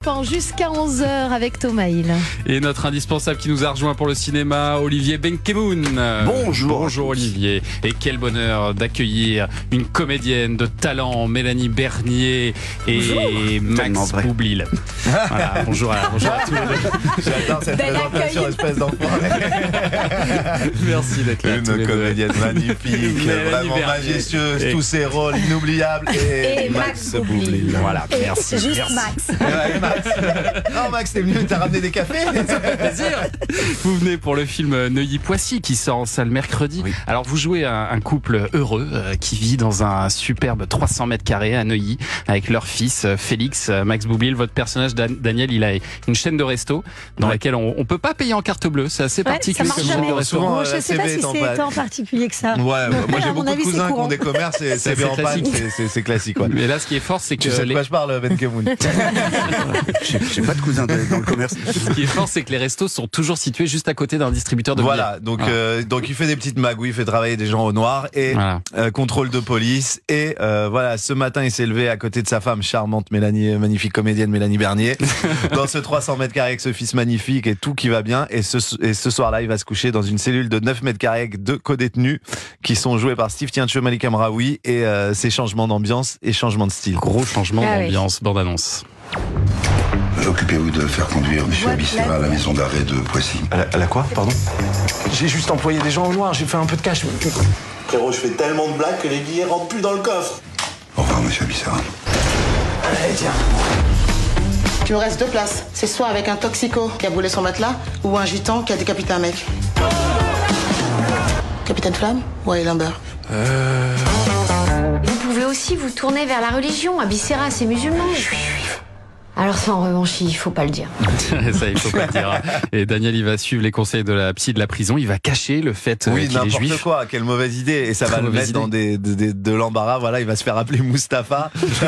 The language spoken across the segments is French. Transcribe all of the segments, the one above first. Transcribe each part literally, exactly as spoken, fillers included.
Jusqu'à onze heures avec Thomas Hill. Et notre indispensable qui nous a rejoint pour le cinéma, Olivier Benkemoun. Bonjour. Bonjour Olivier. Et quel bonheur d'accueillir une comédienne de talent, Mélanie Bernier et bonjour. Max Boublil. Voilà, bonjour, à, bonjour à tous les deux. J'adore cette Bel présentation, espèce d'enfant. Merci d'être là. tous les Une deux. comédienne magnifique, Mélanie vraiment Bernier. majestueuse, Et- tous ses rôles inoubliables. Et, Et Max Boublil. Boublil. Voilà, Et merci. Juste merci. Max. Ouais, Max. Oh Max, t'es venu, t'as ramené des cafés. Plaisir. Vous venez pour le film Neuilly-Poissy qui sort en salle mercredi. Oui. Alors vous jouez un, un couple heureux euh, qui vit dans un superbe trois cents mètres carrés à Neuilly avec leur fils euh, Félix. Euh, Max Boublil, votre personnage Dan- Daniel, il a une chaîne de resto dans Ouais. laquelle on, on peut pas payer en carte bleue. C'est assez Ouais, particulier ça marche comme chaîne jamais. de restaurant. Souvent, Bon, euh, je la sais pas C B si est en c'est panne. tant particulier que ça. Ouais, moi À j'ai mon beaucoup avis, de c'est cousins qui courant. ont des commerces, c'est C'est c'est en panne, classique. c'est- c'est c'est classique. Ouais. Mais là, ce qui est fort, c'est que Tu sais de les... quoi je parle, Ben Kemoun? J'ai j'ai pas de cousin de- dans le commerce. ce qui est fort, c'est que les restos sont toujours situés juste à côté d'un distributeur de Voilà, billets. donc Voilà. euh, donc il fait des petites magouilles, il fait travailler des gens au noir et Voilà. euh, contrôle de police. Et euh, voilà, ce matin, il s'est levé à côté de sa femme charmante, Mélanie, magnifique comédienne Mélanie Bernier, dans ce trois cents mètres carrés avec ce fils magnifique et tout qui va bien. Et ce, et ce soir-là, il va se coucher dans une cellule de neuf mètres carrés avec deux co-détenus qui sont joués par Steve Tiencho, Malik Amraoui, et euh, ces changements d'ambiance et changements de style. Gros changement Ah oui. d'ambiance, bande-annonce. Occupez-vous de faire conduire M. Abissera à la maison d'arrêt de Poissy. À la, à la quoi, pardon? J'ai juste employé des gens au noir, j'ai fait un peu de cash. Frérot, je fais tellement de blagues que les billets rentrent plus dans le coffre. Au revoir, M. Abissera. Allez, tiens. Tu me restes deux places. C'est soit avec un toxico qui a brûlé son matelas ou un gitan qui a décapité un mec. Capitaine Flamme ou Highlander? Vous pouvez aussi vous tourner vers la religion. Abissera, c'est musulman. Alors ça, en revanche, il faut pas le dire. Ça, il faut pas le dire. Et Daniel, il va suivre les conseils de la psy de la prison. Il va cacher le fait euh, Oui, qu'il est n'importe juif. quoi, quelle mauvaise idée. Et ça Très va le mauvaise mettre dans des, de, de, de l'embarras. Voilà, il va se faire appeler Mustapha.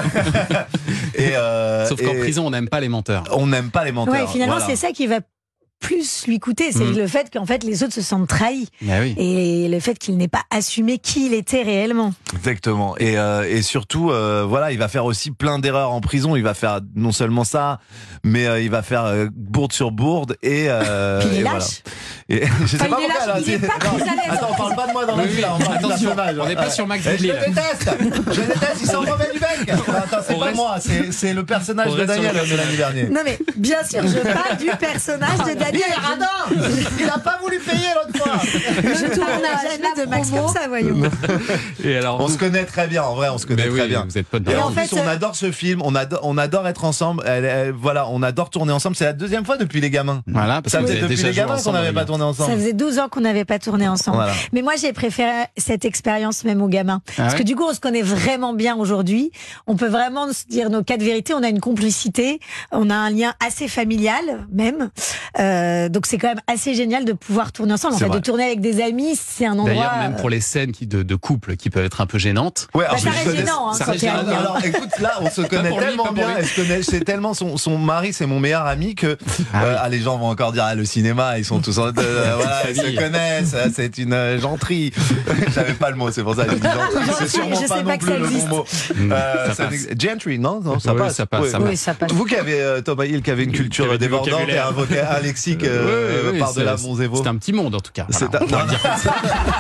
et, euh, Sauf qu'en et prison, on n'aime pas les menteurs. on n'aime pas les menteurs. Ouais, finalement, Voilà. c'est ça qui va plus lui coûter. C'est Mm. le fait qu'en fait, les autres se sentent trahis. Ah oui. Et le fait qu'il n'ait pas assumé qui il était réellement. Exactement. Et, euh, et surtout, euh, voilà, il va faire aussi plein d'erreurs en prison. Il va faire non seulement ça, mais euh, il va faire euh, bourde sur bourde. Et, euh, Puis il est et lâche. voilà. Et, je sais Enfin, pas il est pourquoi, lâche, là, il est c'est- pas non, très à l'aise. Attends, on parle pas de moi dans la Oui, vie, oui. là, on parle du Attention, personnage. on n'est pas sur Max Eh, je Boublil. le déteste. Je le déteste, il s'en remet du bec. Attends, c'est On pas reste- moi, c'est c'est le personnage on de reste sur Daniel, le Mélanie Bernier. Non mais bien sûr, je parle du personnage de Daniel. Il est radin. Il a pas voulu payer l'autre fois. Je tourne jamais de Max comme ça, voyons. Et alors, On vous- se connaît très bien, en vrai, on se connaît Mais très oui, bien. vous êtes potes Et bien. en en plus, fait, on euh, adore ce film, on adore, on adore être ensemble. Elle- elle- voilà, on adore tourner ensemble. C'est la deuxième fois depuis Les Gamins. Voilà, parce Ça que vous faisait avez depuis déjà Les joué Gamins qu'on ensemble, n'avait pas Olivier. tourné Ça ensemble. faisait douze ans qu'on n'avait pas tourné ensemble. Voilà. Mais moi, j'ai préféré cette expérience même aux gamins. Parce ouais que du coup, on se connaît vraiment bien aujourd'hui. On peut vraiment se dire nos quatre vérités. On a une complicité. On a un lien assez familial, même. Euh, donc, c'est quand même assez génial de pouvoir tourner ensemble. En C'est fait, vrai. de tourner avec des amis, c'est un endroit. D'ailleurs, même euh, pour les scènes qui, de, de couple qui peuvent être un peu gênantes. Ouais, bah, alors, ça je reste connais- gênant, hein, ça quand reste t'es gênant. ami, hein. Alors écoute, là on se connaît pour lui, tellement pas pour bien, lui. et je connais, c'est tellement son, son mari, c'est mon meilleur ami que Ah euh, oui. ah, les gens vont encore dire ah, le cinéma, ils sont tous en, euh, voilà, ils famille. se connaissent, ah, c'est une euh, genterie. J'avais pas le mot, c'est pour ça que j'ai dit gentry. Gentry, C'est sûrement je pas sais non pas que plus ça le bon existe. mot. Mmh, Euh, ça ça passe. n'ex- Gentry, non, non, ça Oui, passe. ça passe, Oui. ça Oui, ça passe. Vous qui avez euh, Thomas Hill, qui avait une culture Qui avait du débordante et vocabulaire. un, voca- un lexique euh, Oui, oui, oui, par-delà c'est- Monzévo. C'est un petit monde en tout cas. C'est Voilà, un- on va non, dire comme ça.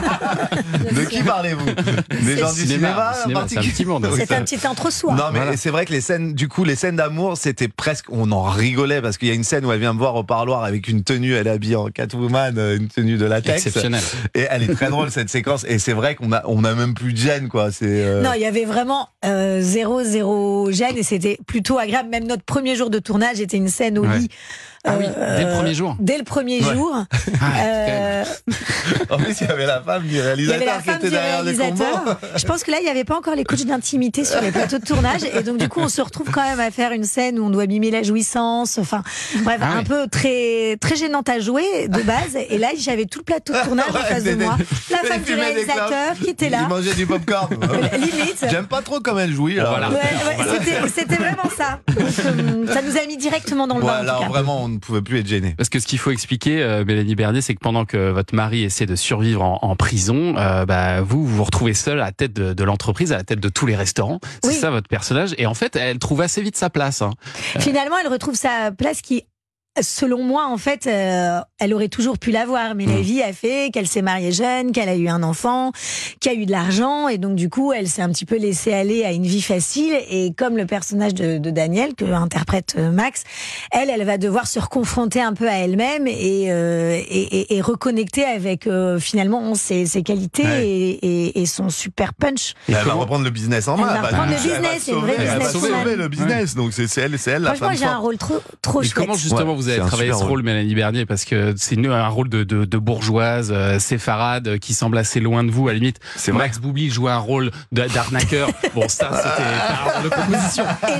De qui parlez-vous? Des gens du Cinéma, cinéma, en cinéma, c'est un particulier petit monde. Oui, C'est ça- un petit entre-soi. Non mais Voilà. c'est vrai que les scènes, du coup les scènes d'amour c'était presque, on en rigolait parce qu'il y a une scène où elle vient me voir au parloir avec une tenue, elle est habillée en Catwoman, euh, une tenue de latex. Exceptionnel. Et elle est très drôle cette séquence et c'est vrai qu'on a, on a même plus de gêne quoi. C'est euh, Non, il y avait vraiment euh, zéro, zéro gêne et c'était plutôt agréable. Même notre premier jour de tournage était une scène au Ouais. lit. Ah oui, euh, dès le premier jour. Dès le premier Ouais. jour. Euh, En plus il y avait la femme du il y avait réalisateur la qui femme était du derrière les combos. réalisateur. Je pense que là, il n'y avait pas encore les coachs d'intimité sur les plateaux de tournage. Et donc, du coup, on se retrouve quand même à faire une scène où on doit mimer la jouissance. Enfin, bref, Ah un ouais. peu très, très gênante à jouer de base. Et là, j'avais tout le plateau de tournage en Ouais, face de des- moi. La des- femme des du fumées, des réalisateur clopes. qui était Il là. mangeait du popcorn. Limite. J'aime pas trop comme elle jouit. Bon, là. voilà. Ouais, ouais, c'était- c'était vraiment ça. Donc, euh, ça nous a mis directement dans le Ouais, bain. en là tout cas. vraiment on ne pouvait plus être gêné. Parce que ce qu'il faut expliquer, euh, Mélanie Bernier, c'est que pendant que votre mari essaie de survivre en, en prison, euh, bah, vous, vous vous retrouvez seul à la tête de, de l'entreprise, à la tête de tous les restaurants. C'est Oui. ça votre personnage. Et en fait, elle trouve assez vite sa place. Hein. Finalement, elle retrouve sa place qui, selon moi, en fait, euh, elle aurait toujours pu l'avoir. Mais mmh. la vie a fait qu'elle s'est mariée jeune, qu'elle a eu un enfant, qu'elle a eu de l'argent. Et donc, du coup, elle s'est un petit peu laissée aller à une vie facile. Et comme le personnage de, de Daniel, que interprète Max, elle, elle va devoir se reconfronter un peu à elle-même et, euh, et, et, et reconnecter avec, euh, finalement, ses, ses qualités ouais. et, et, et son super punch. Et elle va reprendre le business en main. Elle va reprendre le business, c'est une vraie business. Elle va sauver sauver le business. Ouais. Donc, c'est elle, c'est elle la femme Franchement, j'ai un rôle trop, trop et chouette. Comment, justement, ouais. vous avez travaillé ce rôle, rôle, Mélanie Bernier, parce que c'est un rôle de, de, de bourgeoise, euh, séfarade, euh, qui semble assez loin de vous, à la limite. Max Boublil jouait un rôle d'arnaqueur. Bon, ça, c'était un de composition. Et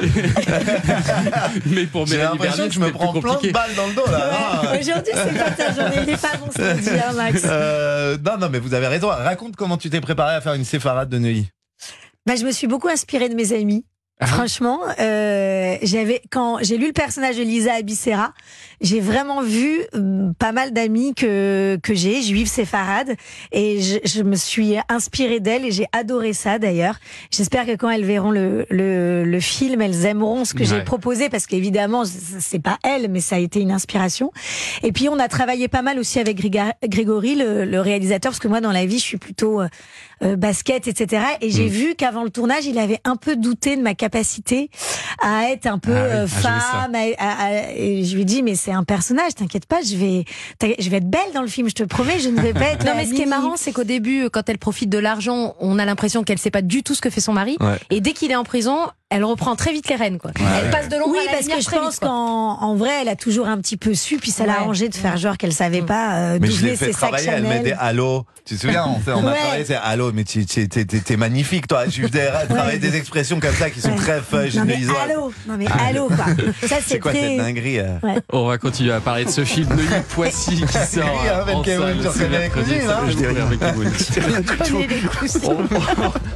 lâche. Mais pour J'ai Mélanie l'impression Bernier, que je me prends plein de balles dans le dos, là. Ouais. Ah. Aujourd'hui, c'est pas ta journée. Il est pas bon, ce qu'on dit, hein, Max. Euh, non, non, mais vous avez raison. Raconte comment tu t'es préparé à faire une séfarade de Neuilly. Bah, je me suis beaucoup inspirée de mes amis. Ah. Franchement, euh, j'avais quand j'ai lu le personnage de Lisa Abissera, j'ai vraiment vu euh, pas mal d'amis que que j'ai, juives séfarades, et je, je me suis inspirée d'elles et j'ai adoré ça d'ailleurs. J'espère que quand elles verront le le, le film, elles aimeront ce que ouais. j'ai proposé, parce qu'évidemment c'est pas elles, mais ça a été une inspiration. Et puis on a travaillé pas mal aussi avec Grégory, le, le réalisateur, parce que moi dans la vie je suis plutôt euh, euh, basket, et cetera. Et j'ai mmh. vu qu'avant le tournage, il avait un peu douté de ma capacité à être un peu ah oui, euh, femme. À, à, à, et je lui dis, mais c'est un personnage, t'inquiète pas, je vais, je vais être belle dans le film, je te promets, je ne vais pas être. Non, mais ce qui est marrant, c'est qu'au début, quand elle profite de l'argent, on a l'impression qu'elle sait pas du tout ce que fait son mari. Ouais. Et dès qu'il est en prison, elle reprend très vite les rênes, quoi. Ouais. Elle passe de l'ombre oui, à la parce que je pense qu'en en vrai, elle a toujours un petit peu su, puis ça ouais. l'a arrangé de faire genre qu'elle savait pas euh, d'où venaient ses sacs Chanel. Elle met des Halo. Tu te souviens, on, fait, on ouais. a travaillé, c'est Halo, mais tu t'es magnifique, toi. Je faisais travailler ouais. des expressions comme ça qui sont ouais. très fun, généralisantes. Halo, non mais Halo, quoi. Ça, c'est quoi très... cette dinguerie euh... ouais. On va continuer à parler de ce film Neuilly Poissy qui sort en salle. Je dirais rien. Je dirais rien du tout.